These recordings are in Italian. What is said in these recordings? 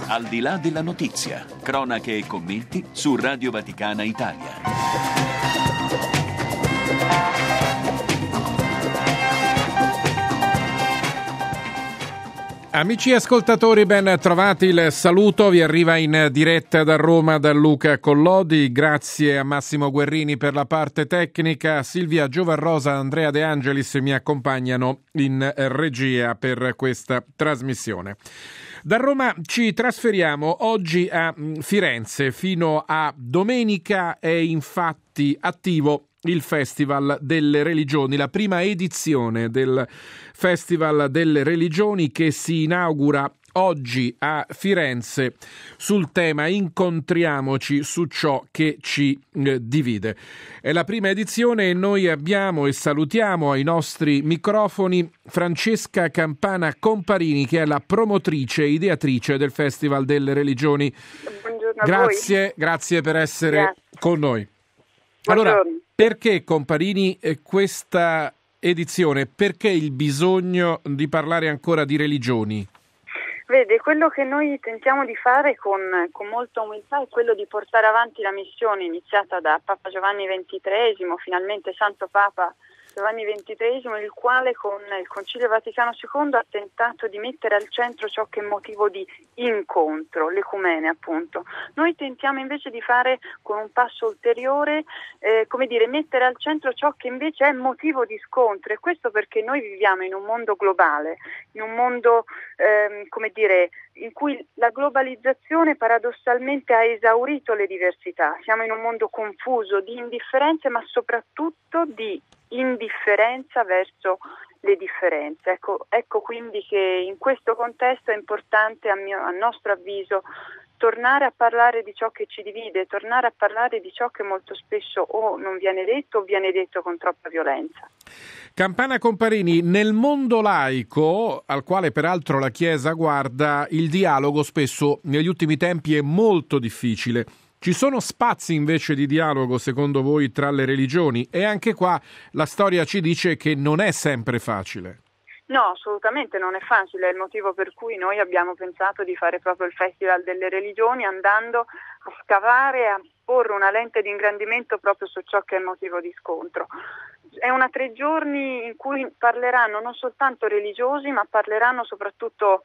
Al di là della notizia, cronache e commenti su Radio Vaticana Italia. Amici ascoltatori, ben trovati, il saluto vi arriva in diretta da Roma da Luca Collodi, grazie a Massimo Guerrini per la parte tecnica, Silvia Giovarrosa, Andrea De Angelis mi accompagnano in regia per questa trasmissione. Da Roma ci trasferiamo oggi a Firenze. Fino a domenica è infatti attivo il Festival delle Religioni, la prima edizione del Festival delle Religioni che si inaugura oggi a Firenze sul tema Incontriamoci su ciò che ci divide. È la prima edizione e noi abbiamo e salutiamo ai nostri microfoni Francesca Campana Comparini, che è la promotrice e ideatrice del Festival delle Religioni. Buongiorno a voi. Grazie per essere con noi. Allora, perché Comparini questa edizione? Perché il bisogno di parlare ancora di religioni? Vede, quello che noi tentiamo di fare con molta umiltà è quello di portare avanti la missione iniziata da Papa Giovanni XXIII, finalmente Santo Papa Giovanni XXIII, il quale con il Concilio Vaticano II ha tentato di mettere al centro ciò che è motivo di incontro, l'ecumene appunto. Noi tentiamo invece di fare con un passo ulteriore, mettere al centro ciò che invece è motivo di scontro, e questo perché noi viviamo in un mondo globale, in un mondo in cui la globalizzazione paradossalmente ha esaurito le diversità. Siamo in un mondo confuso di indifferenze, ma soprattutto di indifferenza verso le differenze. Ecco quindi che in questo contesto è importante, a nostro avviso, tornare a parlare di ciò che ci divide, tornare a parlare di ciò che molto spesso o non viene detto o viene detto con troppa violenza. Campana Comparini, nel mondo laico, al quale peraltro la Chiesa guarda, il dialogo spesso negli ultimi tempi è molto difficile. Ci sono spazi invece di dialogo, secondo voi, tra le religioni? E anche qua la storia ci dice che non è sempre facile. No, assolutamente non è facile, è il motivo per cui noi abbiamo pensato di fare proprio il Festival delle Religioni, andando a scavare, a porre una lente di ingrandimento proprio su ciò che è motivo di scontro. È una 3 giorni in cui parleranno non soltanto religiosi, ma parleranno soprattutto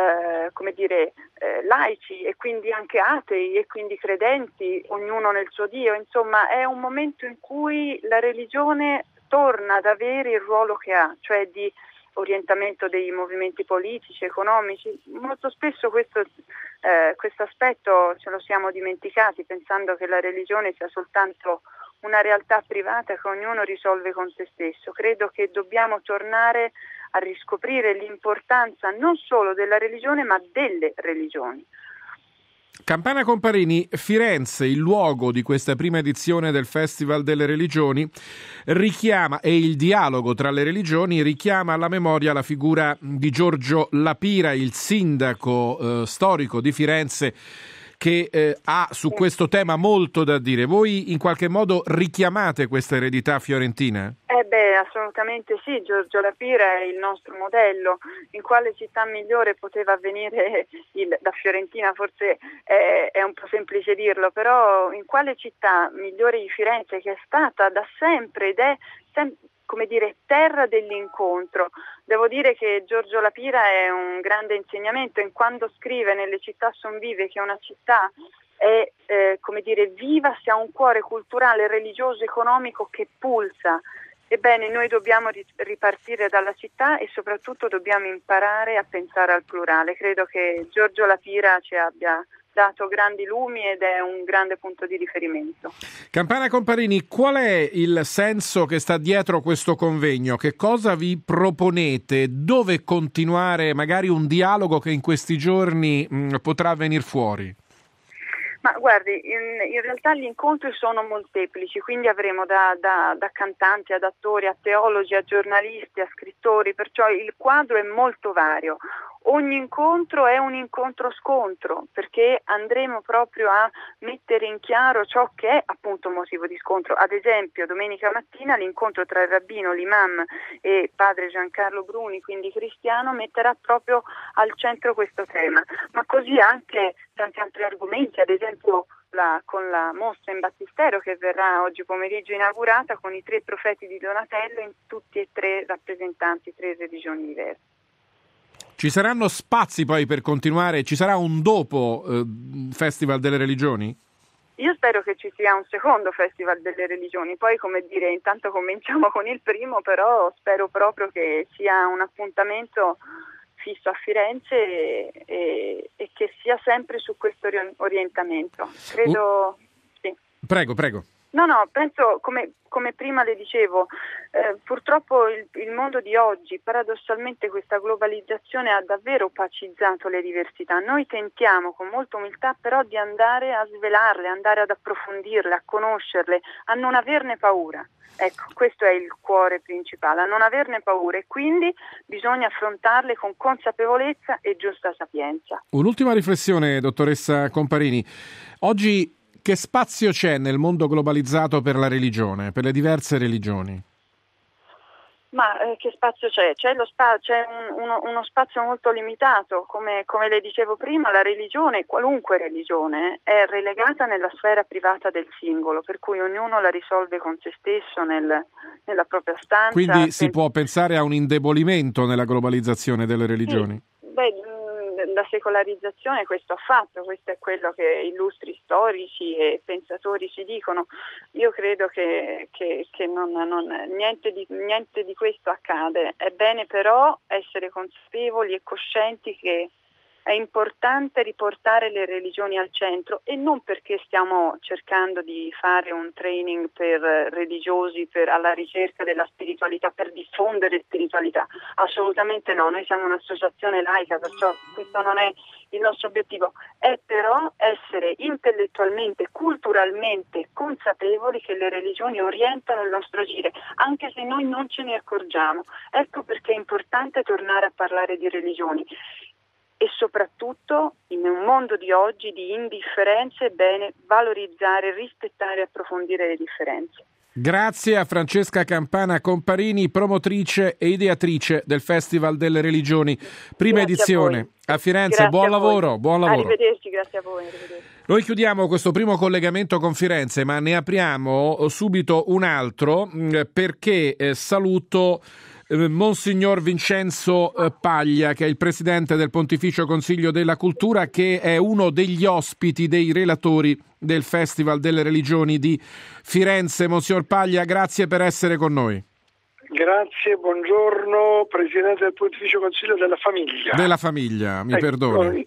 laici, e quindi anche atei, e quindi credenti, ognuno nel suo Dio. Insomma, è un momento in cui la religione torna ad avere il ruolo che ha, cioè di orientamento dei movimenti politici, economici. Molto spesso questo aspetto ce lo siamo dimenticati, pensando che la religione sia soltanto una realtà privata che ognuno risolve con se stesso. Credo che dobbiamo tornare a riscoprire l'importanza non solo della religione, ma delle religioni. Campana Comparini, Firenze, il luogo di questa prima edizione del Festival delle Religioni, richiama, e il dialogo tra le religioni richiama alla memoria la figura di Giorgio La Pira, il sindaco storico di Firenze, che ha su questo tema molto da dire. Voi in qualche modo richiamate questa eredità fiorentina? Assolutamente sì, Giorgio La Pira è il nostro modello. In quale città migliore poteva avvenire da Fiorentina? Forse è un po' semplice dirlo, però in quale città migliore di Firenze, che è stata da sempre ed è terra dell'incontro. Devo dire che Giorgio La Pira è un grande insegnamento, in quando scrive Nelle città son vive, che una città è viva se ha un cuore culturale, religioso, economico che pulsa. Ebbene, noi dobbiamo ripartire dalla città e soprattutto dobbiamo imparare a pensare al plurale. Credo che Giorgio La Pira ci abbia dato grandi lumi ed è un grande punto di riferimento. Campana Comparini, qual è il senso che sta dietro questo convegno? Che cosa vi proponete? Dove continuare magari un dialogo che in questi giorni potrà venir fuori? Ma guardi, in realtà gli incontri sono molteplici, quindi avremo da cantanti ad attori, a teologi, a giornalisti, a scrittori, perciò il quadro è molto vario. ogni incontro è un incontro-scontro, perché andremo proprio a mettere in chiaro ciò che è appunto motivo di scontro. Ad esempio, domenica mattina l'incontro tra il rabbino, l'imam e padre Giancarlo Bruni, quindi cristiano, metterà proprio al centro questo tema, ma così anche tanti altri argomenti, ad esempio con la mostra in Battistero che verrà oggi pomeriggio inaugurata con i 3 profeti di Donatello in tutti e 3 rappresentanti 3 religioni diverse. Ci saranno spazi poi per continuare? Ci sarà un dopo Festival delle Religioni? Io spero che ci sia un secondo Festival delle Religioni, poi come dire, intanto cominciamo con il primo, però spero proprio che sia un appuntamento fisso a Firenze e che sia sempre su questo orientamento. Credo sì. Prego. No, penso come prima le dicevo, purtroppo il mondo di oggi, paradossalmente questa globalizzazione ha davvero opacizzato le diversità. Noi tentiamo con molta umiltà però di andare a svelarle, andare ad approfondirle, a conoscerle, a non averne paura. Ecco, questo è il cuore principale, a non averne paura e quindi bisogna affrontarle con consapevolezza e giusta sapienza. Un'ultima riflessione, dottoressa Comparini. Oggi che spazio c'è nel mondo globalizzato per la religione, per le diverse religioni? Ma che spazio c'è? C'è uno spazio molto limitato, come le dicevo prima, la religione, qualunque religione, è relegata nella sfera privata del singolo, per cui ognuno la risolve con se stesso nella propria stanza. Quindi si può pensare a un indebolimento nella globalizzazione delle religioni? Sì. La secolarizzazione questo ha fatto, questo è quello che illustri storici e pensatori ci dicono. Io credo che niente di questo accade. È bene però essere consapevoli e coscienti che è importante riportare le religioni al centro, e non perché stiamo cercando di fare un training per religiosi alla ricerca della spiritualità, per diffondere spiritualità, assolutamente no, noi siamo un'associazione laica, perciò questo non è il nostro obiettivo, è però essere intellettualmente, culturalmente consapevoli che le religioni orientano il nostro agire, anche se noi non ce ne accorgiamo. Ecco perché è importante tornare a parlare di religioni. E soprattutto in un mondo di oggi di indifferenze è bene valorizzare, rispettare e approfondire le differenze. Grazie a Francesca Campana Comparini, promotrice e ideatrice del Festival delle Religioni, prima edizione a Firenze. Buon lavoro. Arrivederci, grazie a voi. Arrivederci. Noi chiudiamo questo primo collegamento con Firenze, ma ne apriamo subito un altro perché saluto Monsignor Vincenzo Paglia, che è il presidente del Pontificio Consiglio della Cultura, che è uno degli ospiti dei relatori del Festival delle Religioni di Firenze. Monsignor Paglia, grazie per essere con noi. Grazie, buongiorno, presidente del Pontificio Consiglio della Famiglia. Della famiglia, mi perdoni.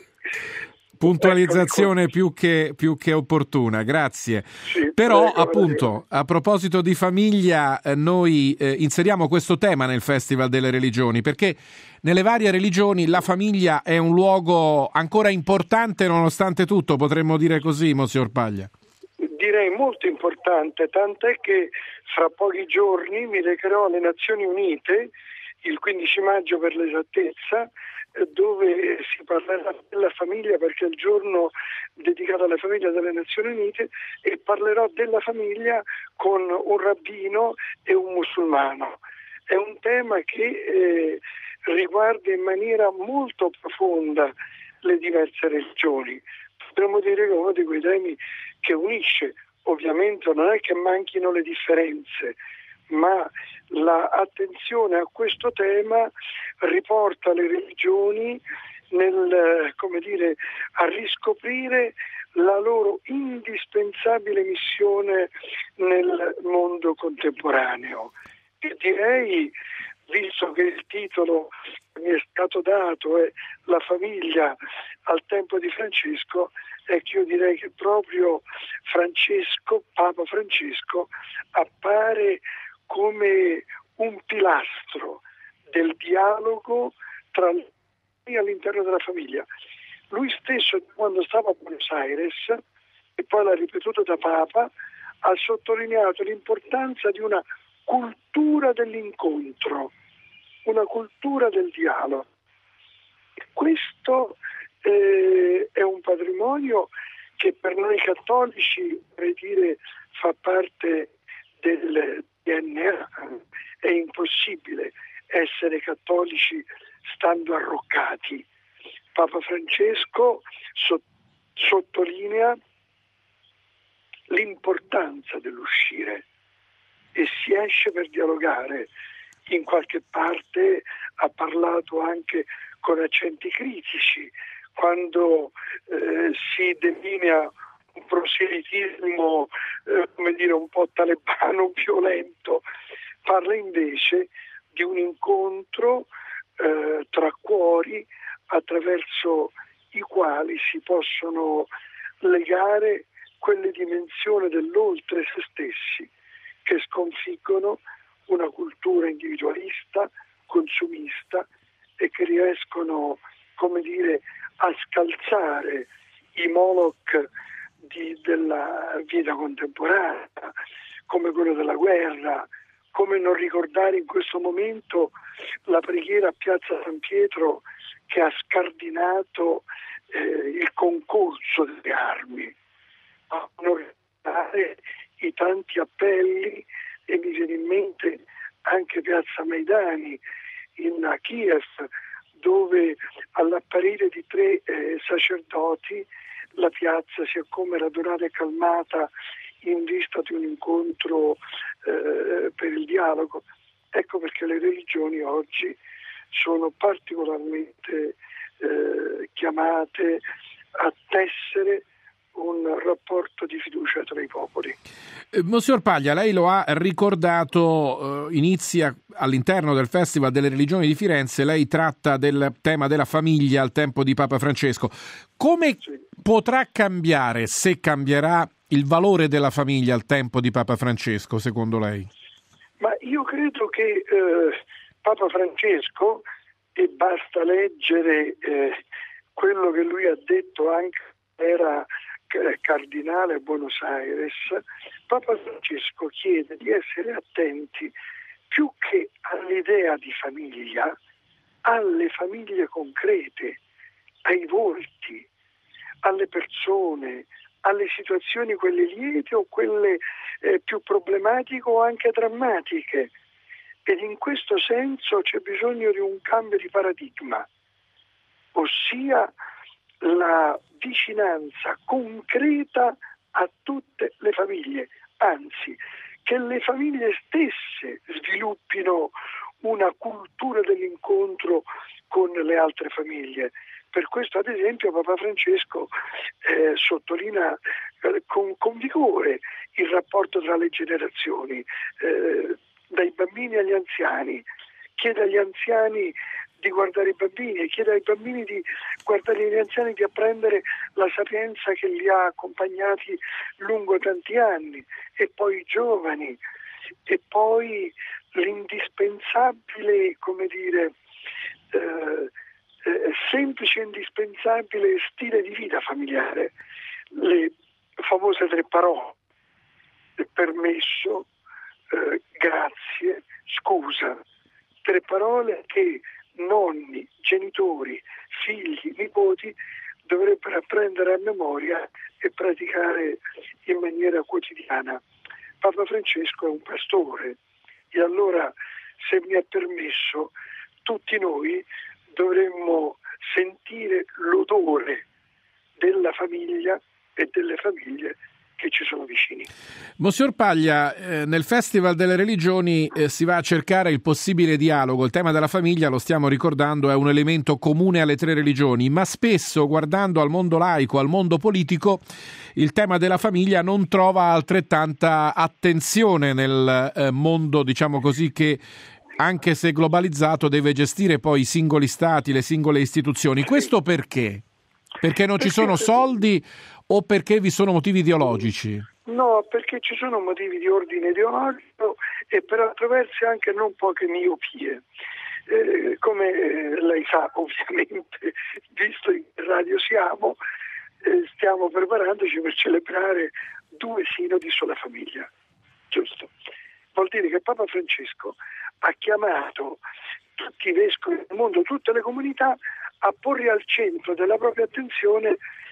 Puntualizzazione più che opportuna, grazie. Sì, però appunto a proposito di famiglia noi inseriamo questo tema nel Festival delle Religioni, perché nelle varie religioni la famiglia è un luogo ancora importante nonostante tutto, potremmo dire così, Monsignor Paglia? Direi molto importante, tant'è che fra pochi giorni mi recherò alle Nazioni Unite, il 15 maggio per l'esattezza, dove si parlerà della famiglia, perché è il giorno dedicato alla famiglia delle Nazioni Unite, e parlerò della famiglia con un rabbino e un musulmano. È un tema che riguarda in maniera molto profonda le diverse religioni. Potremmo dire che è uno di quei temi che unisce. Ovviamente non è che manchino le differenze, ma l'attenzione a questo tema riporta le religioni a riscoprire la loro indispensabile missione nel mondo contemporaneo. E direi, visto che il titolo mi è stato dato è La famiglia al tempo di Francesco, io direi che proprio Papa Francesco, appare come un pilastro del dialogo all'interno della famiglia. Lui stesso, quando stava a Buenos Aires, e poi l'ha ripetuto da Papa, ha sottolineato l'importanza di una cultura dell'incontro, una cultura del dialogo. Questo è un patrimonio che per noi cattolici, vorrei dire, fa parte del DNA. È impossibile essere cattolici stando arroccati. Papa Francesco sottolinea l'importanza dell'uscire e si esce per dialogare. In qualche parte ha parlato anche con accenti critici, quando si delinea un proselitismo un po' talebano, violento. Parla invece di un incontro tra cuori attraverso i quali si possono legare quelle dimensioni dell'oltre se stessi che sconfiggono una cultura individualista, consumista e che riescono, a scalzare i Moloch della vita contemporanea, come quello della guerra, come non ricordare in questo momento la preghiera a Piazza San Pietro che ha scardinato il concorso delle armi, a non ricordare i tanti appelli, e mi viene in mente anche Piazza Maidani in Kiev, dove all'apparire di 3 sacerdoti la piazza si è come radunata e calmata in vista di un incontro per il dialogo. Ecco perché le religioni oggi sono particolarmente chiamate a tessere un rapporto di fiducia tra i popoli. Monsignor Paglia, lei lo ha ricordato, inizia all'interno del Festival delle Religioni di Firenze, lei tratta del tema della famiglia al tempo di Papa Francesco. Come potrà cambiare, se cambierà, il valore della famiglia al tempo di Papa Francesco, secondo lei? Ma io credo che Papa Francesco, e basta leggere quello che lui ha detto anche era cardinale a Buenos Aires, Papa Francesco chiede di essere attenti più che all'idea di famiglia, alle famiglie concrete, ai volti, alle persone, alle situazioni quelle liete o quelle più problematiche o anche drammatiche. Ed in questo senso c'è bisogno di un cambio di paradigma, ossia la vicinanza concreta a tutte le famiglie, anzi che le famiglie stesse sviluppino una cultura dell'incontro con le altre famiglie. Per questo, ad esempio, Papa Francesco sottolinea con vigore il rapporto tra le generazioni, dai bambini agli anziani, chiede agli anziani di guardare i bambini e chiede ai bambini di guardare gli anziani, di apprendere la sapienza che li ha accompagnati lungo tanti anni, e poi i giovani, e poi l'indispensabile, semplice e indispensabile stile di vita familiare, le famose 3 parole: permesso, grazie, scusa. 3 parole che nonni, genitori, figli, nipoti dovrebbero apprendere a memoria e praticare in maniera quotidiana. Papa Francesco è un pastore e allora, se mi è permesso, tutti noi dovremmo sentire l'odore della famiglia e delle famiglie che ci sono vicini. Monsignor Paglia, nel Festival delle Religioni si va a cercare il possibile dialogo. Il tema della famiglia, lo stiamo ricordando, è un elemento comune alle 3 religioni, ma spesso, guardando al mondo laico, al mondo politico, il tema della famiglia non trova altrettanta attenzione nel mondo, diciamo così, che anche se globalizzato deve gestire poi i singoli stati, le singole istituzioni. Questo perché? Perché non ci sono soldi o perché vi sono motivi ideologici? No, perché ci sono motivi di ordine ideologico e per altro verso anche non poche miopie. Come lei sa, ovviamente, visto in che radio siamo, stiamo preparandoci per celebrare 2 sinodi sulla famiglia, giusto? Vuol dire che Papa Francesco ha chiamato tutti i vescovi del mondo, tutte le comunità, a porre al centro della propria attenzione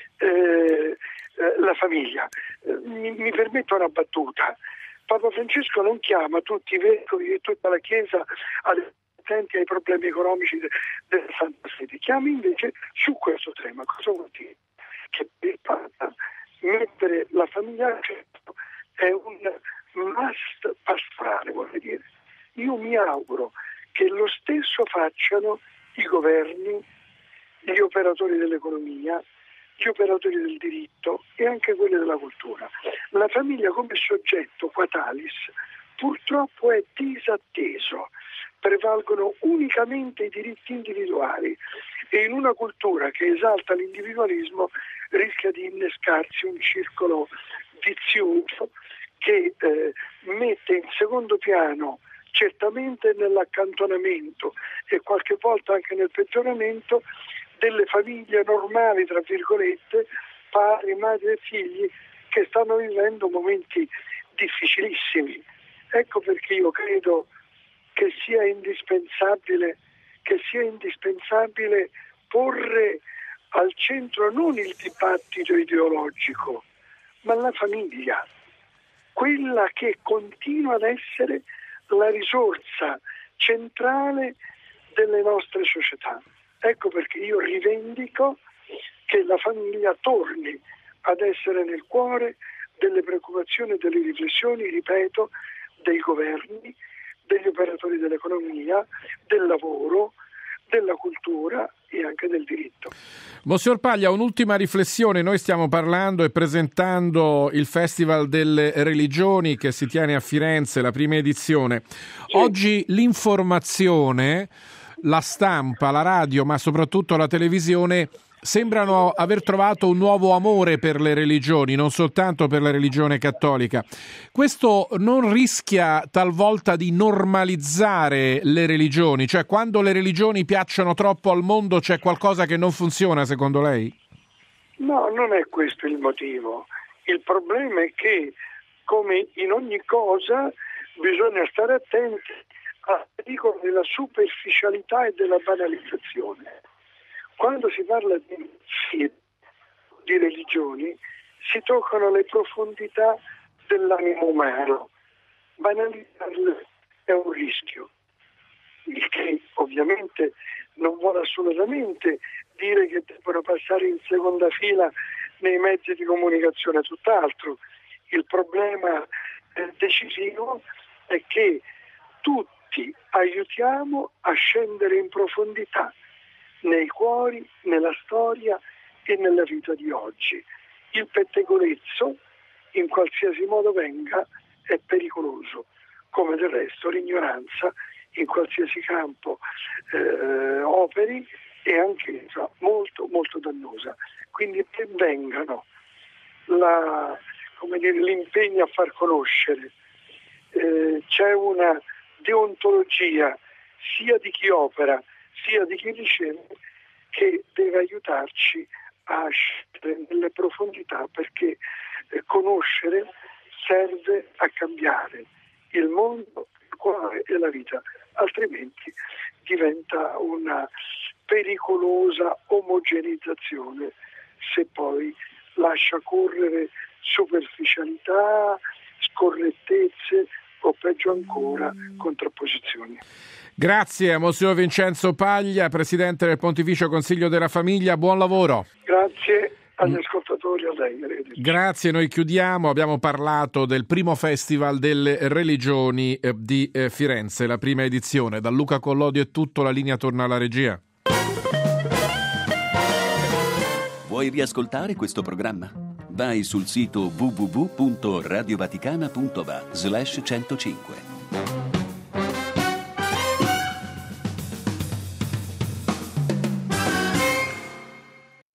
la famiglia. Mi permetto una battuta. Papa Francesco non chiama tutti i vescovi e tutta la Chiesa attenti ai problemi economici della Santa Sede, chiama invece su questo tema. Cosa vuol dire? Che per il Papa mettere la famiglia al centro è un must pastorale, vuol dire. Io mi auguro che lo stesso facciano i governi, gli operatori dell'economia, gli operatori del diritto e anche quelli della cultura. La famiglia come soggetto quatalis purtroppo è disatteso, prevalgono unicamente i diritti individuali e in una cultura che esalta l'individualismo rischia di innescarsi un circolo vizioso che mette in secondo piano, certamente nell'accantonamento e qualche volta anche nel peggioramento, delle famiglie normali, tra virgolette, padri, madri e figli che stanno vivendo momenti difficilissimi. Ecco perché io credo che sia indispensabile porre al centro non il dibattito ideologico, ma la famiglia, quella che continua ad essere la risorsa centrale delle nostre società. Ecco perché io rivendico che la famiglia torni ad essere nel cuore delle preoccupazioni e delle riflessioni, ripeto, dei governi, degli operatori dell'economia, del lavoro, della cultura e anche del diritto. Monsignor Paglia, un'ultima riflessione. Noi stiamo parlando e presentando il Festival delle Religioni che si tiene a Firenze, la prima edizione. Sì. Oggi l'informazione, la stampa, la radio, ma soprattutto la televisione sembrano aver trovato un nuovo amore per le religioni, non soltanto per la religione cattolica. Questo non rischia talvolta di normalizzare le religioni? Cioè, quando le religioni piacciono troppo al mondo c'è qualcosa che non funziona, secondo lei? No, non è questo il motivo. Il problema è che, come in ogni cosa, bisogna stare attenti al pericolo della superficialità e della banalizzazione. Quando si parla di religioni si toccano le profondità dell'animo umano. Banalizzarle è un rischio, il che ovviamente non vuole assolutamente dire che debbano passare in seconda fila nei mezzi di comunicazione, tutt'altro. Il problema decisivo è che tutti aiutiamo a scendere in profondità nei cuori, nella storia e nella vita di oggi. Il pettegolezzo, in qualsiasi modo venga, è pericoloso, come del resto l'ignoranza in qualsiasi campo operi è anche molto molto dannosa. Quindi ben vengano l'impegno a far conoscere. C'è una deontologia sia di chi opera sia di chi riceve che deve aiutarci a scendere nelle profondità, perché conoscere serve a cambiare il mondo, il cuore e la vita, altrimenti diventa una pericolosa omogeneizzazione se poi lascia correre superficialità, scorrettezze o peggio ancora contrapposizioni. Grazie a Monsignor Vincenzo Paglia, Presidente del Pontificio Consiglio della Famiglia, buon lavoro. Grazie agli ascoltatori, a lei. Grazie, noi chiudiamo, abbiamo parlato del primo Festival delle Religioni di Firenze, la prima edizione. Da Luca Collodi è tutto, la linea torna alla regia. Vuoi riascoltare questo programma? Vai sul sito www.radiovaticana.va/105.